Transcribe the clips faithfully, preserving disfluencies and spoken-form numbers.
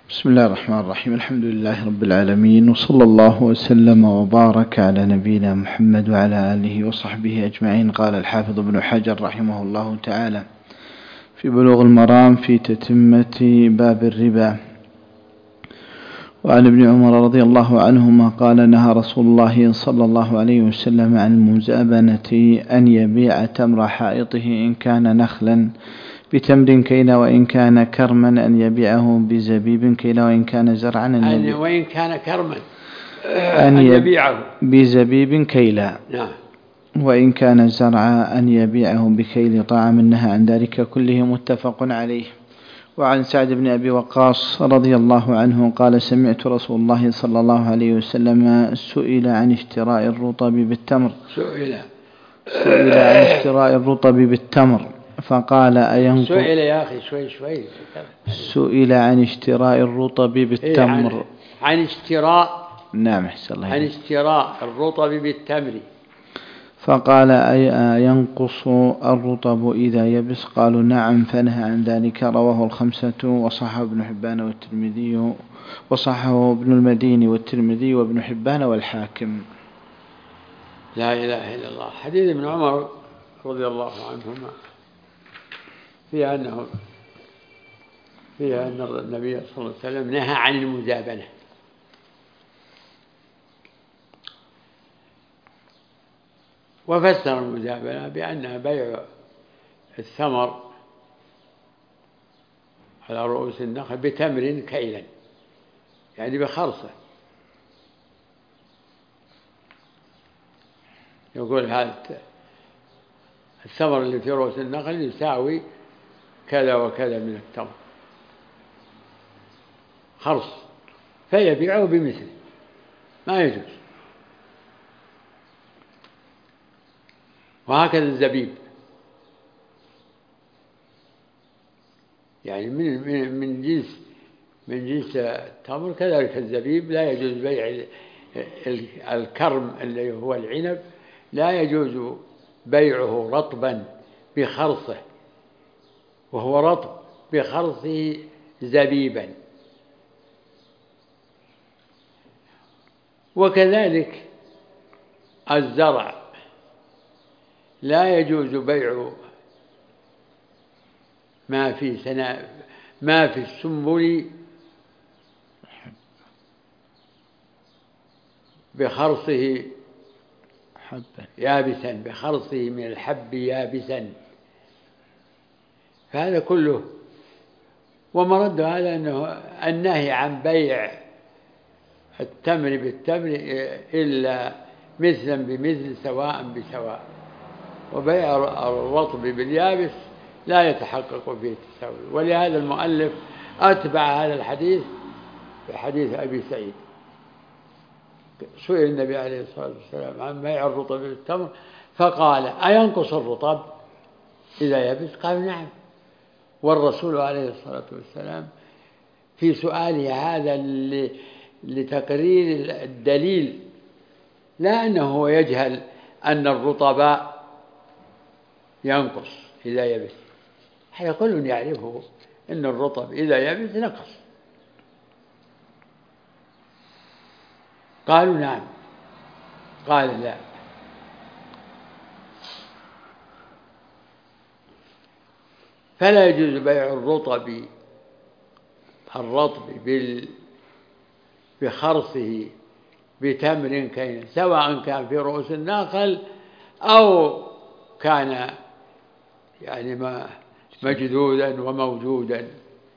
بسم الله الرحمن الرحيم. الحمد لله رب العالمين، وصلى الله وسلم وبارك على نبينا محمد وعلى آله وصحبه أجمعين. قال الحافظ ابن حجر رحمه الله تعالى في بلوغ المرام في تتمة باب الربا: وعن ابن عمر رضي الله عنهما قال: نهى رسول الله صلى الله عليه وسلم عن المزابنة أن يبيع تمر حائطه إن كان نخلا بتمر كيلا، وإن كان كرما أن يبيعه بزبيب كيلا، وإن كان زرعا أن يبيعه وإن كان كرما أن يبيعه بزبيب كيلا، نعم. وإن كان زرعا أن يبيعه بكيل طعام. نهى عن ذلك كله، متفق عليه. وعن سعد بن أبي وقاص رضي الله عنه قال: سمعت رسول الله صلى الله عليه وسلم سئل عن اشتراء الرطب بالتمر سئل سئل عن اشتراء الرطب بالتمر فقال: أينقص سئل يا أخي شوي شوي سئل عن اشتراء الرطب بالتمر عن, عن اشتراء نعم أحسن الله عن اشتراء الرطب بالتمر فقال: أينقص الرطب إذا يبس؟ قالوا: نعم. فنهى عن ذلك. رواه الخمسة وصححه ابن حبان والترمذي وصححه ابن المديني والترمذي وابن حبان والحاكم. لا إله إلا الله. حديث ابن عمر رضي الله عنهما فيها أنه فيها أن النبي صلى الله عليه وسلم نهى عن المزابنة، وفسر المزابنة بأنها بيع الثمر على رؤوس النخل بتمر كيلا، يعني بخرصة. يقول هذا الثمر اللي في رؤوس النخل يساوي كذا وكذا من التمر خرص، فيبيعه بمثله، ما يجوز. وهكذا الزبيب، يعني من من من جنس من جنس التمر، كذلك الزبيب لا يجوز بيع الكرم اللي هو العنب، لا يجوز بيعه رطبا بخرصه وهو رطب بخرصه زبيبا. وكذلك الزرع لا يجوز بيع ما في سنا ما في السنبل بخرصه حبا يابسا بخرصه من الحب يابسا، فهذا كله. ومرد هذا أنه النهي عن بيع التمر بالتمر إلا مثلا بمثل سواء بسواء، وبيع الرطب باليابس لا يتحقق فيه التساوي. ولهذا المؤلف أتبع هذا الحديث بحديث أبي سعيد. سئل النبي عليه الصلاة والسلام عن بيع الرطب بالتمر فقال: أينقص الرطب إذا يبس؟ قال: نعم. والرسول عليه الصلاة والسلام في سؤاله هذا لتقرير الدليل، لا أنه يجهل أن الرطب ينقص إذا يبس، هذا كل يعرفه أن الرطب إذا يبس نقص. قالوا: نعم. قال: لا، فلا يجوز بيع الرطب الرطب بخرصه بتمر كيلا، سواء كان في رؤوس النخل أو كان يعني ما مجذوذا وموجودا.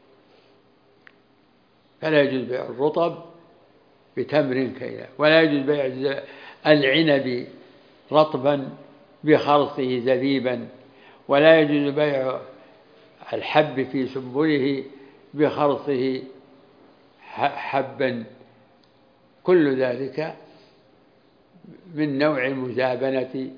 فلا يجوز بيع الرطب بتمر كيلا، ولا يجوز بيع العنب رطبا بخرصه زبيبا، ولا يجوز بيع الحب في سنبله بخرصه حبا. كل ذلك من نوع المزابنة،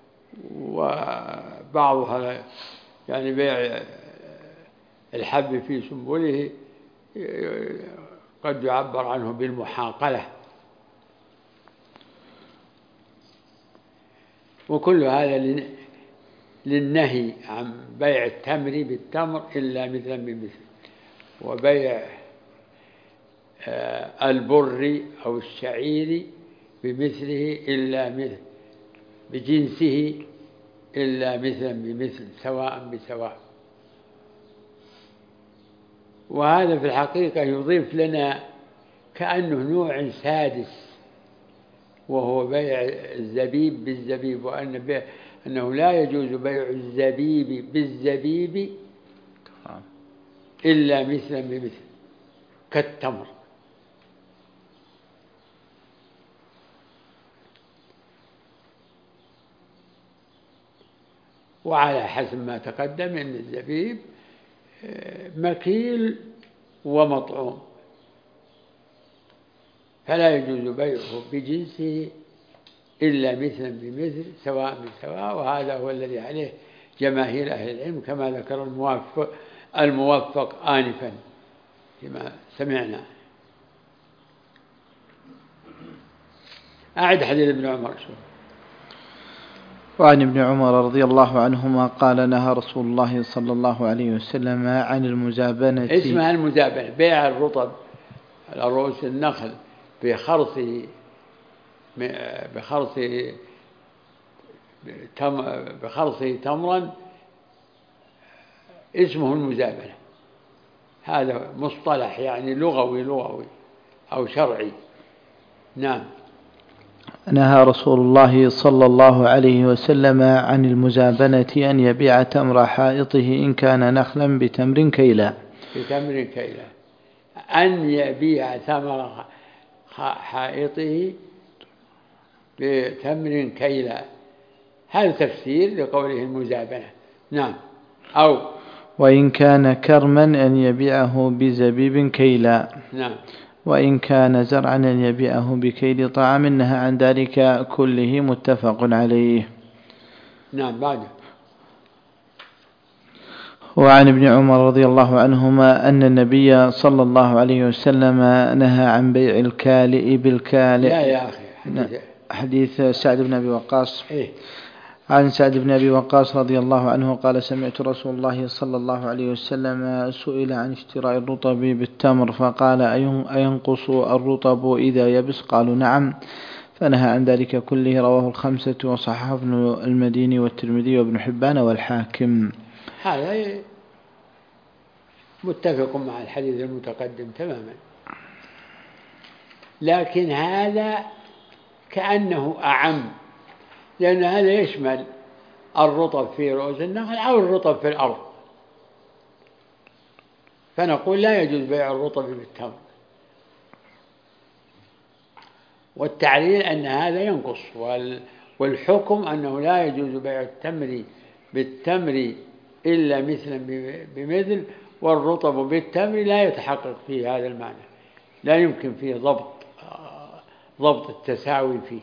وبعضها يعني بيع الحب في سنبله قد يعبر عنه بالمحاقلة. وكل هذا للنهي عن بيع التمر بالتمر إلا مثلا بمثل، وبيع البر أو الشعير بمثله إلا مثل بجنسه إلا مثلا بمثل سواء بسواء. وهذا في الحقيقة يضيف لنا كأنه نوع سادس، وهو بيع الزبيب بالزبيب، وأن أنه لا يجوز بيع الزبيب بالزبيب إلا مثلا بمثل كالتمر. وعلى حسب ما تقدم أن الزبيب مكيل ومطعوم، فلا يجوز بيعه بجنسه إلا مثلا بمثل سواء بسواء. وهذا هو الذي عليه جماهير أهل العلم كما ذكر الموفق, الموفق آنفا كما سمعنا. أعد حديث ابن عمر شو. وعن ابن عمر رضي الله عنهما قال نهى رسول الله صلى الله عليه وسلم عن المزابنة. اسمها المزابنة، بيع الرطب على رؤوس النخل بخرصه بخرصه تم بخرصه تمرا، اسمه المزابنة. هذا مصطلح يعني لغوي لغوي أو شرعي. نعم. نهى رسول الله صلى الله عليه وسلم عن المزابنة أن يبيع تمر حائطه إن كان نخلا بتمر كيلا. بتمر كيلا، أن يبيع ثمر حائطه بتمر كيلا، هذا تفسير لقوله المزابنة. نعم. أو وإن كان كرما أن يبيعه بزبيب كيلا. نعم. وإن كان زرعا أن يبيعه بكيل طعام، نهى عن ذلك كله، متفق عليه. نعم. بعده. وعن ابن عمر رضي الله عنهما أن النبي صلى الله عليه وسلم نهى عن بيع الكالئ بالكالئ. لا يا أخي حديث, حديث سعد بن أبي وقاص. إيه؟ عن سعد بن أبي وقاص رضي الله عنه قال سمعت رسول الله صلى الله عليه وسلم سئل عن اشتراء الرطب بالتمر فقال أينقص الرطب إذا يبس؟ قالوا نعم، فنهى عن ذلك كله. رواه الخمسة وصححه ابن المديني والترمذي وابن حبان والحاكم. هذا متفق مع الحديث المتقدم تماما، لكن هذا كأنه أعم، لأن هذا يشمل الرطب في رؤوس النخل أو الرطب في الأرض، فنقول لا يجوز بيع الرطب بالتمر. والتعليل أن هذا ينقص، والحكم أنه لا يجوز بيع التمر بالتمر إلا مثلا بمثل، والرطب بالتمر لا يتحقق فيه هذا المعنى، لا يمكن فيه ضبط ضبط التساوي فيه.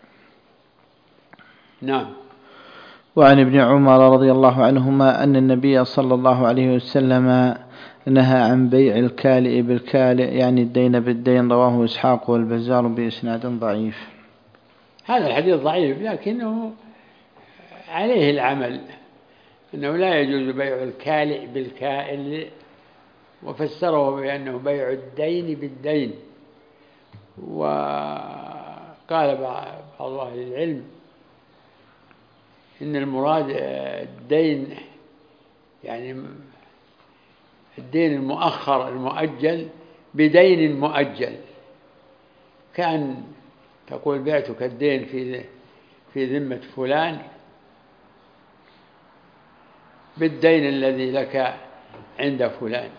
نعم. وعن ابن عمر رضي الله عنهما أن النبي صلى الله عليه وسلم نهى عن بيع الكالئ بالكالئ، يعني الدين بالدين. رواه إسحاق والبزار بإسناد ضعيف. هذا الحديث ضعيف، لكنه عليه العمل، أنه لا يجوز بيع الكالئ بالكائل، وفسره بأنه بيع الدين بالدين. وقال بعض أهل العلم إن المراد الدين يعني الدين المؤخر المؤجل بدين مؤجل، كأن تقول بعتك الدين في في ذمة فلان بالدين الذي لك عند فلان،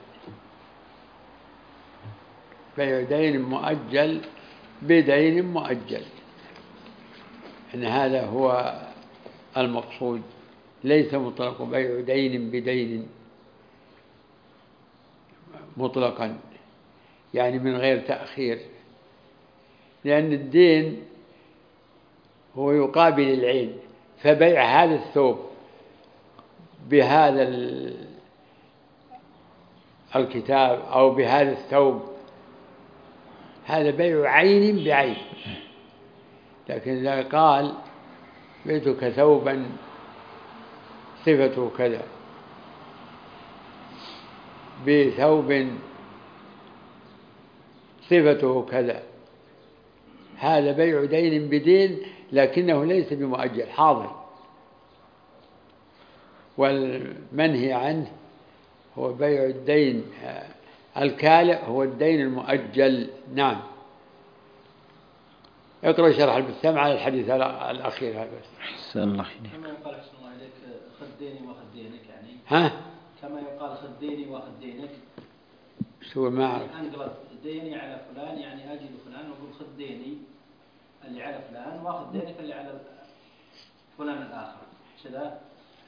بيع دين مؤجل بدين مؤجل، أن هذا هو المقصود، ليس مطلق بيع دين بدين مطلقا، يعني من غير تأخير، لأن الدين هو يقابل العين، فبيع هذا الثوب بهذا الكتاب أو بهذا الثوب هذا بيع عين بعين. لكن إذا قال بيتك ثوبا صفته كذا بثوب صفته كذا، هذا بيع دين بدين لكنه ليس بمؤجل، حاضر. والمنهي عنه هو بيع الدين الكالئ، هو الدين المؤجل. نعم. اقرأ شرح البسام على الحديث الأخير هذا بس. أحسن الله إليك. كما يقال أحسن الله إليك خديني وخدينك، يعني ها؟ كما يقال خديني وخدينك. شو ما أعرف. أنقلب ديني على فلان، يعني أجد فلان وأقول خديني اللي على فلان وخدينك اللي على فلان الآخر، كذا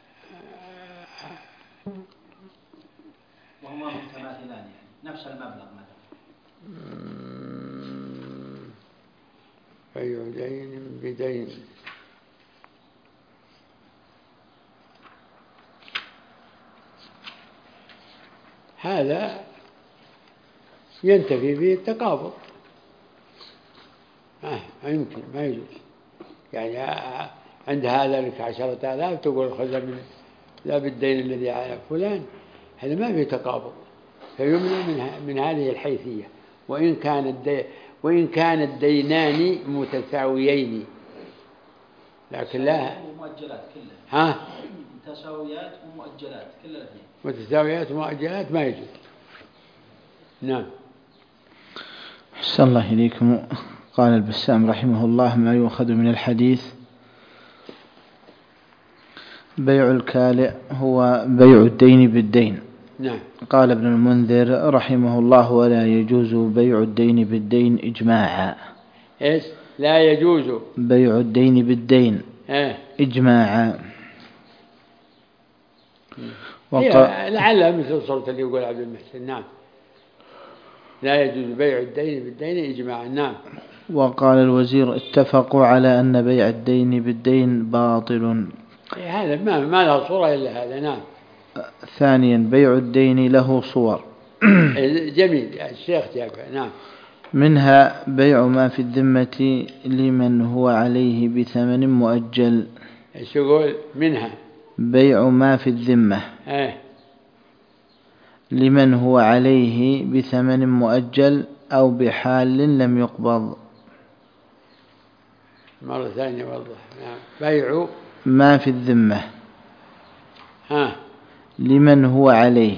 وهما متماثلان، يعني نفس المبلغ مثلا. بيع دين بدين. هذا ينتفي به التقابض، ما يمكن، ما يجوز. يعني عند هذا لك عشرة آلاف تقول خذ من لا بالدين الذي على فلان، هذا ما فيه تقابض، فيمنع من من هذه الحيثية. وإن كان الدين وإن كان الدينان متساويين، لكن لا ومؤجلات كلها. ها؟ متساويات ومؤجلات كلها الاثنين. متساويات ومؤجلات ما يجوز. نعم. أحسن الله إليكم. قال البسام رحمه الله: ما يؤخذ من الحديث: بيع الكالئ هو بيع الدين بالدين. نعم. قال ابن المنذر رحمه الله: ولا يجوز بيع الدين بالدين إجماعا. إيش؟ لا يجوز بيع الدين بالدين إيه؟ إجماعا. وقال لعلها مثل صورة اللي يقول عبد المحسن. نعم. لا يجوز بيع الدين بالدين إجماعا. نعم. وقال الوزير: اتفقوا على أن بيع الدين بالدين باطل. هذا ما ما له صورة إلا هذا. نعم. ثانيا: بيع الدين له صور. جميل، الشيخ جابها. نعم. منها بيع ما في الذمة لمن هو عليه بثمن مؤجل. ايش يقول؟ منها بيع ما في الذمة ايه لمن هو عليه بثمن مؤجل أو بحال لم يقبض. مرة ثانية وضح. نعم. بيع ما في الذمة ها لمن هو عليه،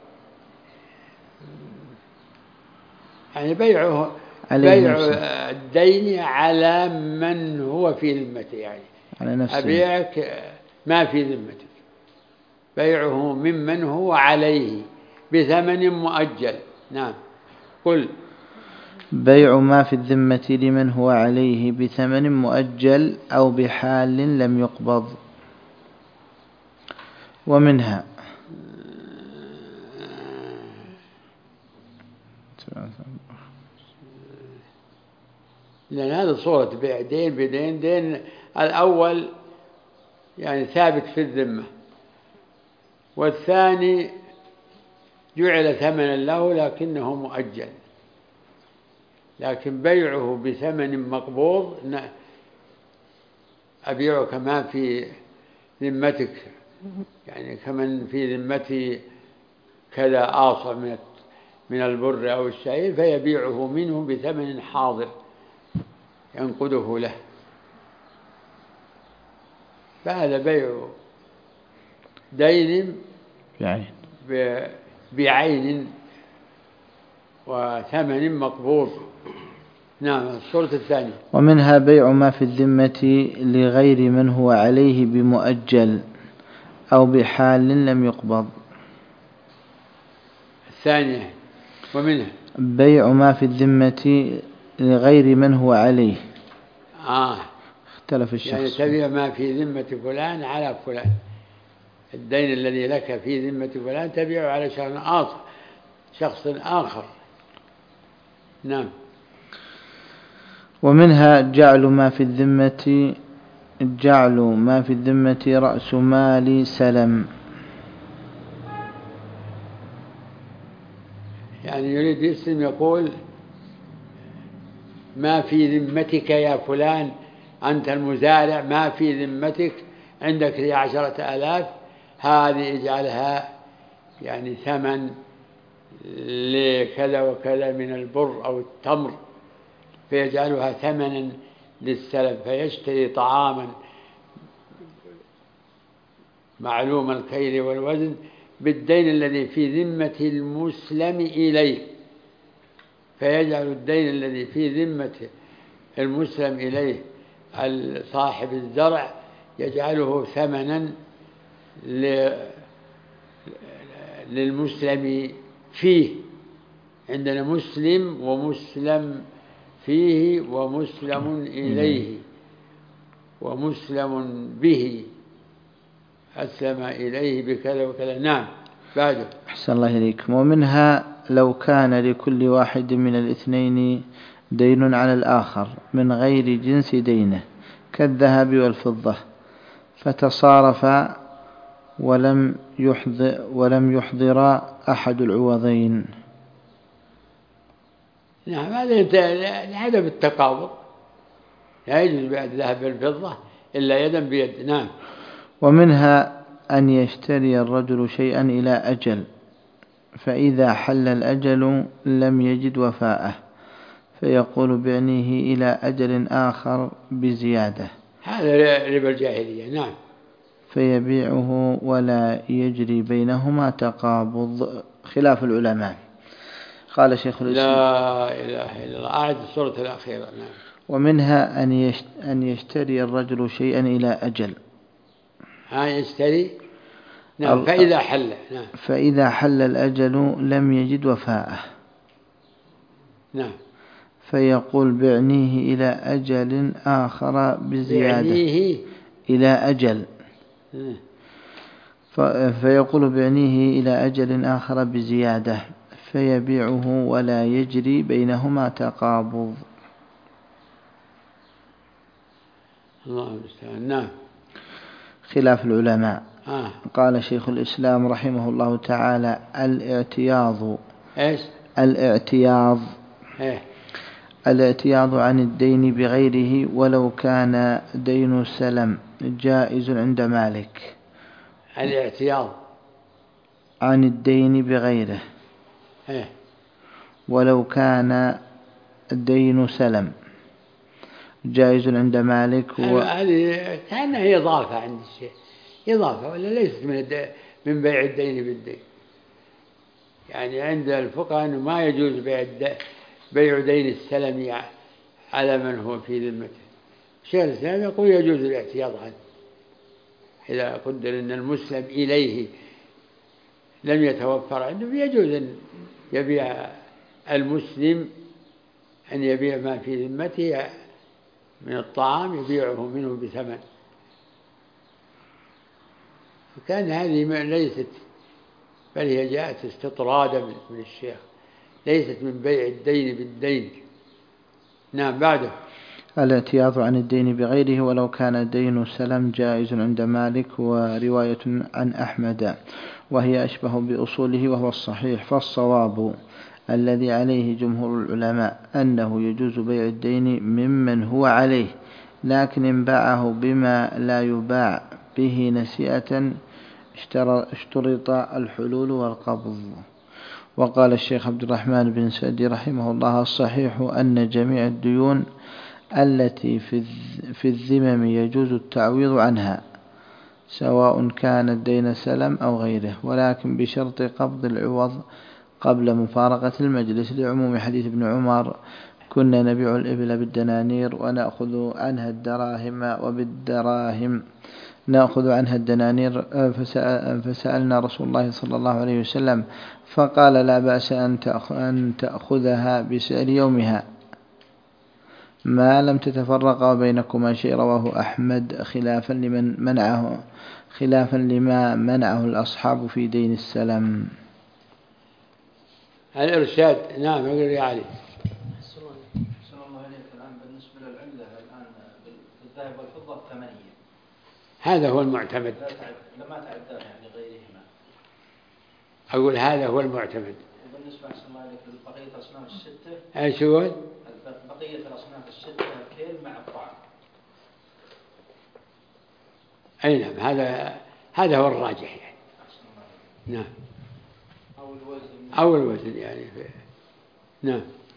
يعني بيعه بيع الدين على من هو في ذمته، يعني على نفسه. أبيعك ما في ذمتك، بيعه ممن هو عليه بثمن مؤجل. نعم. قل. بيع ما في الذمة لمن هو عليه بثمن مؤجل أو بحال لم يقبض. ومنها لأن هذا صورة بيع دين بدين. دين الأول يعني ثابت في الذمة، والثاني جعل ثمنا له لكنه مؤجل. لكن بيعه بثمن مقبوض، أبيعك ما في ذمتك، يعني كمن في ذمتي كذا آصع من من البر أو الشعير، فيبيعه منه بثمن حاضر ينقده له، فهذا بيع دين بعين وثمن مقبوض. نعم. الصورة الثانية. ومنها بيع ما في الذمة لغير من هو عليه بمؤجل أو بحال لم يقبض. الثانية. ومنها بيع ما في الذمة لغير من هو عليه. آه. اختلف الشخص. يعني تبيع ما في ذمة فلان على فلان، الدين الذي لك في ذمة فلان تبيعه على شخص آخر شخص آخر. نعم. ومنها جعل ما في الذمة جعل ما في الذمة رأس مال سلم، يعني يريد يسلم، يقول ما في ذمتك يا فلان، أنت المزارع ما في ذمتك، عندك لي عشرة آلاف، هذه اجعلها يعني ثمن لكذا وكذا من البر أو التمر فيجعلها ثمنا للسلم، فيشتري طعاما معلوم الكيل والوزن بالدين الذي في ذمة المسلم إليه، فيجعل الدين الذي في ذمة المسلم إليه صاحب الزرع يجعله ثمنا للمسلم فيه. عندنا مسلم ومسلم فيه ومسلم إليه ومسلم به، أسلم إليه بكذا وكذا. نعم. بعده. أحسن الله إليكم. ومنها لو كان لكل واحد من الاثنين دين على الآخر من غير جنس دينه كالذهب والفضة فتصارفا ولم يحضر, ولم يحضر أحد العوضين. نعم، هذا لعدم التقابض، لا يجوز بيع الذهب والفضة إلا يدا بيد. نعم. ومنها أن يشتري الرجل شيئا إلى أجل فإذا حل الأجل لم يجد وفاءه فيقول بعنيه إلى أجل آخر بزيادة، هذا ربا الجاهلية. نعم. فيبيعه ولا يجري بينهما تقابض خلاف العلماء. قال شيخ الإسلام لا إله إلا الله. أعد السورة الأخيرة. نعم. ومنها أن يشتري الرجل شيئا إلى أجل ها يشتري. نعم. فإذا حل. نعم. فإذا حل الأجل لم يجد وفاءه. نعم. فيقول بعنيه إلى أجل آخر بزيادة. بعنيه إلى أجل. فيقول بعنيه إلى أجل آخر بزيادة فيبيعه ولا يجري بينهما تقابض. الله المستعان. نعم. خلاف العلماء. آه. قال شيخ الإسلام رحمه الله تعالى الاعتياض. إيش؟ الاعتياض. إيه؟ الاعتياض عن الدين بغيره ولو كان دين سلم جائز عند مالك. الاعتياض عن الدين بغيره. إيه؟ ولو كان دين سلم جائز عند مالك. و... هذه كأنها إضافة عند الشيء، إضافة ولا ليست من الد... من بيع الدين بالدين. يعني عند الفقهاء أنه ما يجوز بيع الد... بيع دين السلم على من هو في ذمته. الشيخ الإسلام يقول يجوز الاعتياض عنه إذا قدر أن المسلم إليه لم يتوفر عنده، يجوز أن يبيع المسلم أن يبيع ما في ذمته من الطعام يبيعه منه بثمن. فكان هذه ليست، بل هي جاءت استطرادا من الشيخ، ليست من بيع الدين بالدين. نعم. بعده. الاعتياض عن الدين بغيره ولو كان دين سلم جائز عند مالك ورواية عن أحمد وهي أشبه بأصوله وهو الصحيح. فالصواب الذي عليه جمهور العلماء أنه يجوز بيع الدين ممن هو عليه، لكن إن باعه بما لا يباع به نسيئة اشترط الحلول والقبض. وقال الشيخ عبد الرحمن بن سعدي رحمه الله الصحيح أن جميع الديون التي في الذمم يجوز التعويض عنها سواء كان الدين سلم أو غيره، ولكن بشرط قبض العوض قبل مفارقة المجلس، لعموم حديث ابن عمر كنا نبيع الإبل بالدنانير ونأخذ عنها الدراهم وبالدراهم نأخذ عنها الدنانير. فسألنا رسول الله صلى الله عليه وسلم فقال لا بأس أن تأخذها بسعر يومها ما لم تتفرق بينكما شيء. رواه أحمد خلافا لمن منعه خلافا لما منعه الأصحاب في دين السلم. الإرشاد. نعم. يقول يا علي. أحسن الله عليك. الآن بالنسبة للعملة الآن بالذهب والفضة ثمانية، هذا هو المعتمد. لما تعداه يعني غيرهما. أقول هذا هو المعتمد. وبالنسبة أحسن الله عليك لبقية الأصناف الستة. أي شو؟ بقية الأصناف الستة الكيل مع الطعام. أي نعم. هذا هذا هو الراجح يعني. نعم. أو الوزن أو الوزن يعني في. نعم.